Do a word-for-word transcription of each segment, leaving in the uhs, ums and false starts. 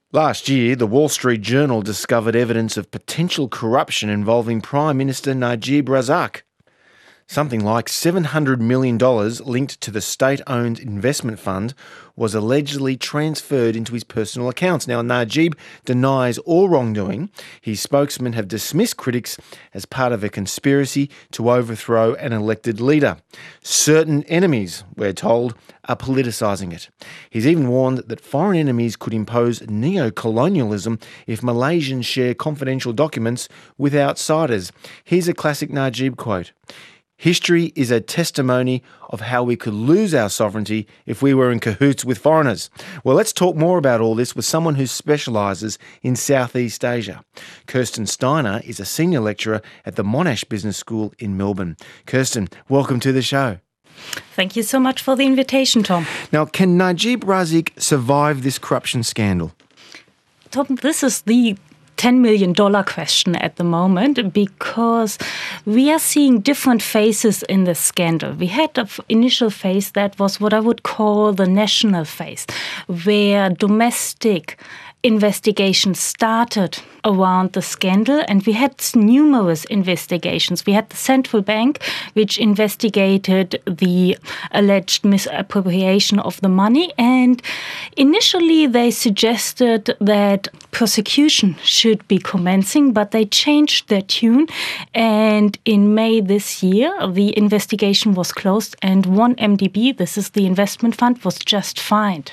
Last year, the Wall Street Journal discovered evidence of potential corruption involving Prime Minister Najib Razak. Something like seven hundred million dollars linked to the state-owned investment fund was allegedly transferred into his personal accounts. Now, Najib denies all wrongdoing. His spokesmen have dismissed critics as part of a conspiracy to overthrow an elected leader. Certain enemies, we're told, are politicising it. He's even warned that foreign enemies could impose neo-colonialism if Malaysians share confidential documents with outsiders. Here's a classic Najib quote. "History is a testimony of how we could lose our sovereignty if we were in cahoots with foreigners." Well, let's talk more about all this with someone who specialises in Southeast Asia. Kirsten Steiner is a senior lecturer at the Monash Business School in Melbourne. Kirsten, welcome to the show. Thank you so much for the invitation, Tom. Now, can Najib Razak survive this corruption scandal? Tom, this is the ten million dollars question at the moment, because we are seeing different phases in this scandal. We had an initial phase that was what I would call the national phase, where domestic investigations started around the scandal, and we had numerous investigations. We had the central bank, which investigated the alleged misappropriation of the money, and initially they suggested that prosecution should be commencing, but they changed their tune, and in May this year the investigation was closed and one M D B, this is the investment fund, was just fined.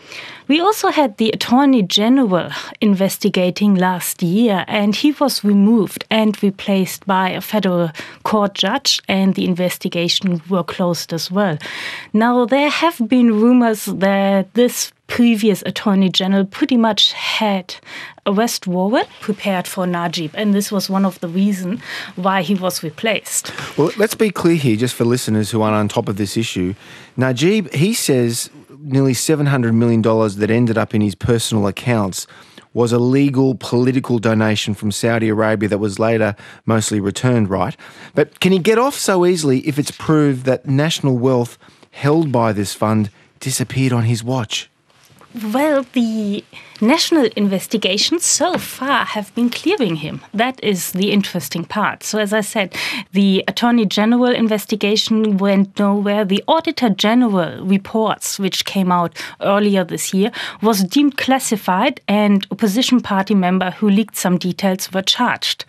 We also had the Attorney General investigating last year, and he was removed and replaced by a federal court judge, and the investigation were closed as well. Now, there have been rumors that this previous Attorney General pretty much had a arrest warrant prepared for Najib, and this was one of the reasons why he was replaced. Well, let's be clear here, just for listeners who aren't on top of this issue. Najib, he says nearly seven hundred million dollars that ended up in his personal accounts was a legal political donation from Saudi Arabia that was later mostly returned, right? But can he get off so easily if it's proved that national wealth held by this fund disappeared on his watch? Well, the national investigations so far have been clearing him. That is the interesting part. So as I said, the Attorney General investigation went nowhere. The Auditor General reports, which came out earlier this year, was deemed classified, and opposition party member who leaked some details were charged.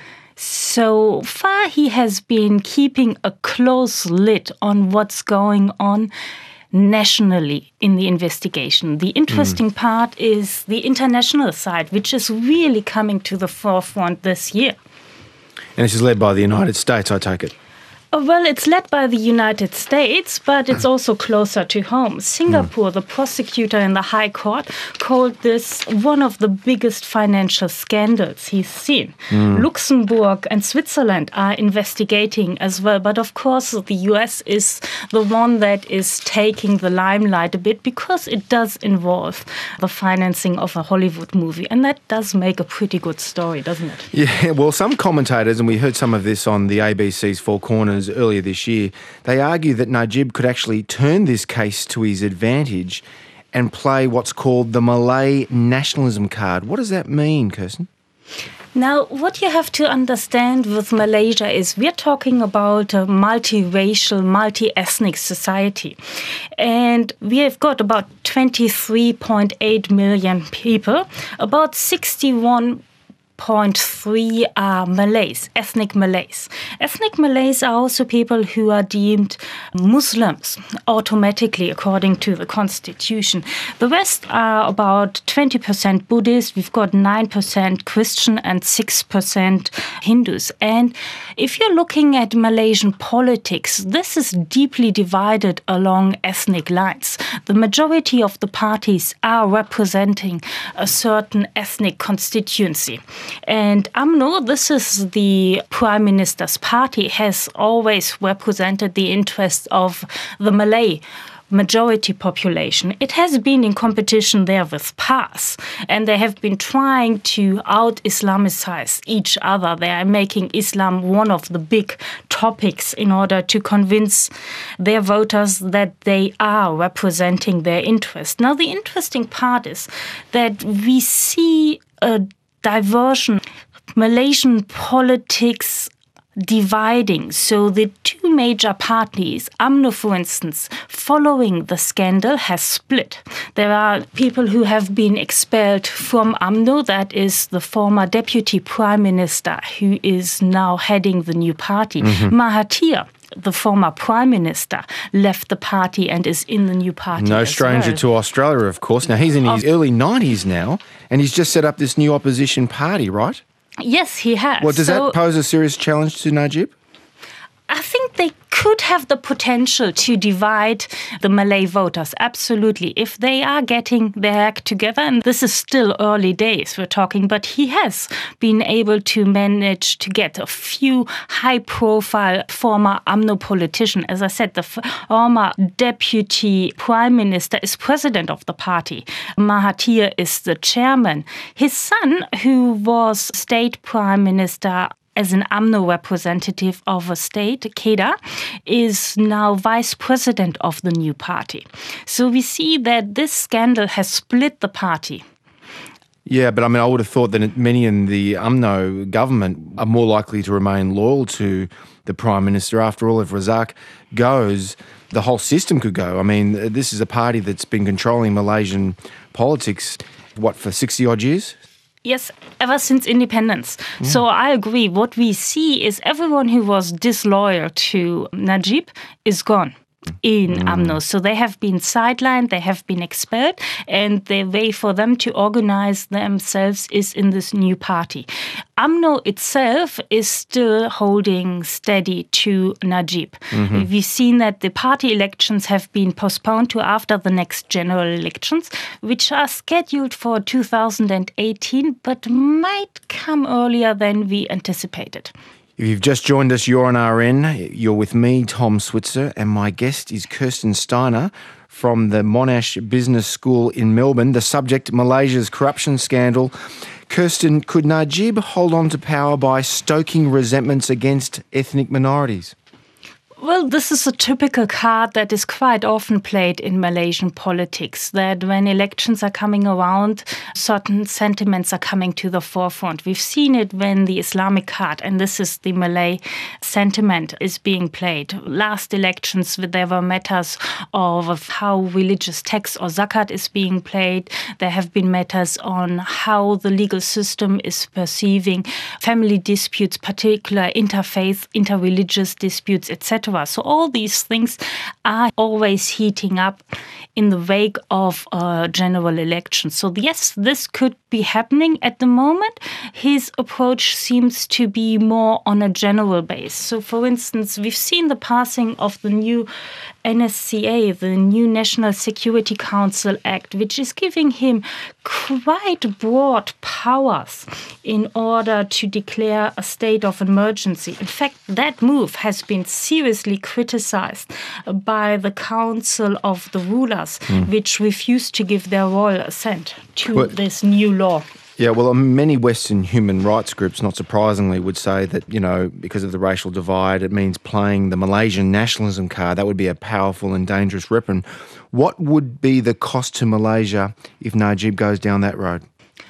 So far, he has been keeping a close lid on what's going on nationally in the investigation. The interesting mm. part is the international side, which is really coming to the forefront this year. And this is led by the United States, I take it? Well, it's led by the United States, but it's also closer to home. Singapore, mm. the prosecutor in the High Court, called this one of the biggest financial scandals he's seen. Mm. Luxembourg and Switzerland are investigating as well. But of course, the U S is the one that is taking the limelight a bit, because it does involve the financing of a Hollywood movie. And that does make a pretty good story, doesn't it? Yeah, well, some commentators, and we heard some of this on the A B C's Four Corners earlier this year, they argue that Najib could actually turn this case to his advantage and play what's called the Malay nationalism card. What does that mean, Kirsten? Now, what you have to understand with Malaysia is we're talking about a multiracial, multi-ethnic society. And we have got about twenty-three point eight million people, about sixty-one point three are Malays, ethnic Malays. Ethnic Malays are also people who are deemed Muslims automatically according to the constitution. The rest are about twenty percent Buddhist, we've got nine percent Christian and six percent Hindus. And if you're looking at Malaysian politics, this is deeply divided along ethnic lines. The majority of the parties are representing a certain ethnic constituency. And U M N O, this is the Prime Minister's party, has always represented the interests of the Malay majority population. It has been in competition there with PAS, and they have been trying to out-Islamicize each other. They are making Islam one of the big topics in order to convince their voters that they are representing their interest. Now, the interesting part is that we see a diversion. Malaysian politics dividing. So the two major parties, U M N O, for instance, following the scandal, has split. There are people who have been expelled from U M N O. That is the former deputy prime minister who is now heading the new party. Mm-hmm. Mahathir, the former prime minister, left the party and is in the new party. No as stranger well. to Australia, of course. Now, he's in his early nineties now, and he's just set up this new opposition party, right? Yes, he has. Well, does so, that pose a serious challenge to Najib? I think they could have the potential to divide the Malay voters, absolutely, if they are getting their act together. And this is still early days we're talking, but he has been able to manage to get a few high-profile former U M N O politicians. As I said, the former deputy prime minister is president of the party. Mahathir is the chairman. His son, who was state prime minister as an U M N O representative of a state, Kedah, is now vice president of the new party. So we see that this scandal has split the party. Yeah, but I mean, I would have thought that many in the U M N O government are more likely to remain loyal to the Prime Minister. After all, if Razak goes, the whole system could go. I mean, this is a party that's been controlling Malaysian politics, what, for sixty odd years? Yes, ever since independence. Yeah. So I agree. What we see is everyone who was disloyal to Najib is gone in mm. U M N O. So they have been sidelined, they have been expelled, and the way for them to organize themselves is in this new party. U M N O itself is still holding steady to Najib. Mm-hmm. We've seen that the party elections have been postponed to after the next general elections, which are scheduled for two thousand eighteen, but might come earlier than we anticipated. If you've just joined us, you're on R N. You're with me, Tom Switzer, and my guest is Kirsten Steiner from the Monash Business School in Melbourne. The subject, Malaysia's corruption scandal. Kirsten, could Najib hold on to power by stoking resentments against ethnic minorities? Well, this is a typical card that is quite often played in Malaysian politics, that when elections are coming around, certain sentiments are coming to the forefront. We've seen it when the Islamic card, and this is the Malay sentiment, is being played. Last elections, there were matters of how religious tax or zakat is being played. There have been matters on how the legal system is perceiving family disputes, particular interfaith, interreligious disputes, et cetera. So all these things are always heating up in the wake of a general election. So yes, this could be happening at the moment. His approach seems to be more on a general base. So for instance, we've seen the passing of the new N S C A, the new National Security Council Act, which is giving him quite broad powers in order to declare a state of emergency. In fact, that move has been seriously criticized by the Council of the Rulers, mm. which refused to give their royal assent to well, this new law. Yeah, well, many Western human rights groups, not surprisingly, would say that, you know, because of the racial divide, it means playing the Malaysian nationalism card. That would be a powerful and dangerous weapon. What would be the cost to Malaysia if Najib goes down that road?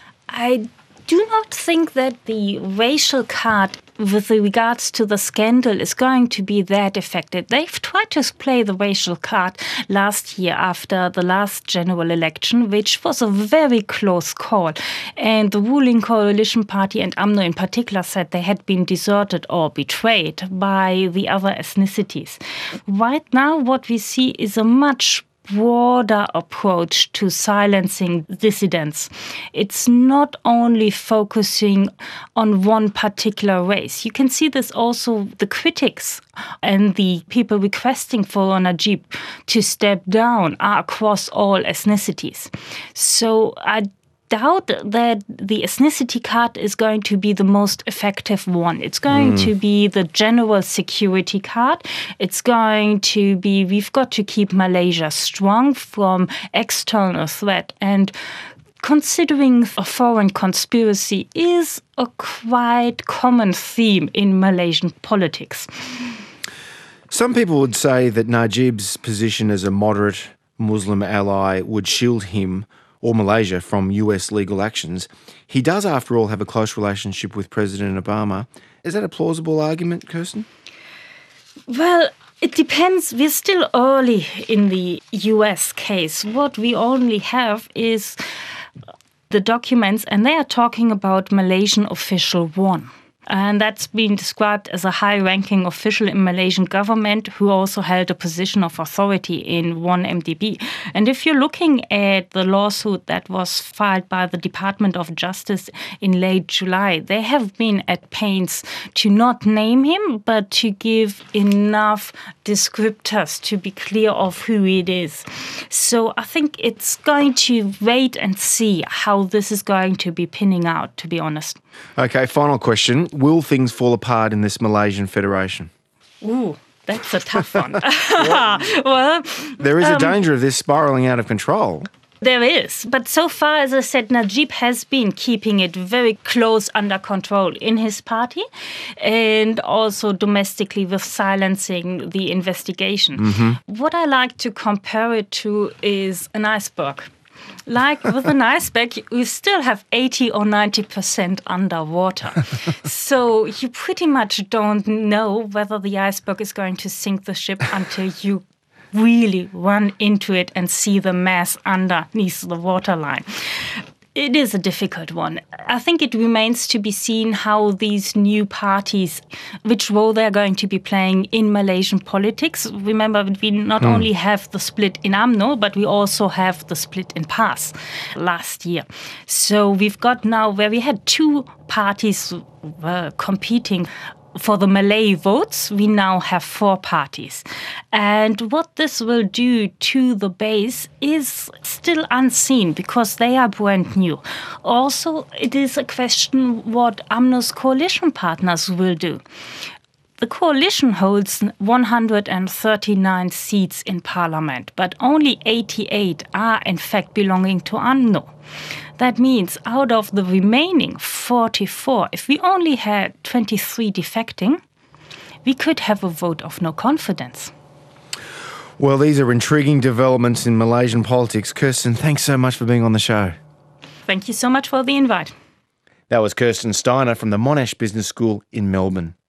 I do not think that the racial card with regards to the scandal is going to be that effective. They've tried to play the racial card last year after the last general election, which was a very close call. And the ruling coalition party and U M N O in particular said they had been deserted or betrayed by the other ethnicities. Right now, what we see is a much broader approach to silencing dissidents. It's not only focusing on one particular race. You can see this also, the critics and the people requesting for Najib to step down are across all ethnicities. So I doubt that the ethnicity card is going to be the most effective one. It's going mm. to be the general security card. It's going to be, we've got to keep Malaysia strong from external threat. And considering a foreign conspiracy is a quite common theme in Malaysian politics. Some people would say that Najib's position as a moderate Muslim ally would shield him or Malaysia from U S legal actions. He does, after all, have a close relationship with President Obama. Is that a plausible argument, Kirsten? Well, it depends. We're still early in the U S case. What we only have is the documents, and they are talking about Malaysian official one. And that's been described as a high-ranking official in Malaysian government who also held a position of authority in one M D B. And if you're looking at the lawsuit that was filed by the Department of Justice in late July, they have been at pains to not name him, but to give enough descriptors to be clear of who it is. So I think it's going to wait and see how this is going to be pinning out, to be honest. Okay, final question. Will things fall apart in this Malaysian Federation? Ooh, that's a tough one. Well, there is a um, danger of this spiralling out of control. There is. But so far, as I said, Najib has been keeping it very close under control in his party and also domestically with silencing the investigation. Mm-hmm. What I like to compare it to is an iceberg. Like with an iceberg, you still have eighty or ninety percent underwater. So you pretty much don't know whether the iceberg is going to sink the ship until you really run into it and see the mass underneath the waterline. It is a difficult one. I think it remains to be seen how these new parties, which role they're going to be playing in Malaysian politics. Remember, we not mm. only have the split in U M N O, but we also have the split in P A S last year. So we've got now where we had two parties uh, competing for the Malay votes, we now have four parties. And what this will do to the base is still unseen because they are brand new. Also, it is a question what U M N O's coalition partners will do. The coalition holds one hundred thirty-nine seats in parliament, but only eighty-eight are in fact belonging to U M N O. That means out of the remaining forty-four, if we only had twenty-three defecting, we could have a vote of no confidence. Well, these are intriguing developments in Malaysian politics. Kirsten, thanks so much for being on the show. Thank you so much for the invite. That was Kirsten Steiner from the Monash Business School in Melbourne.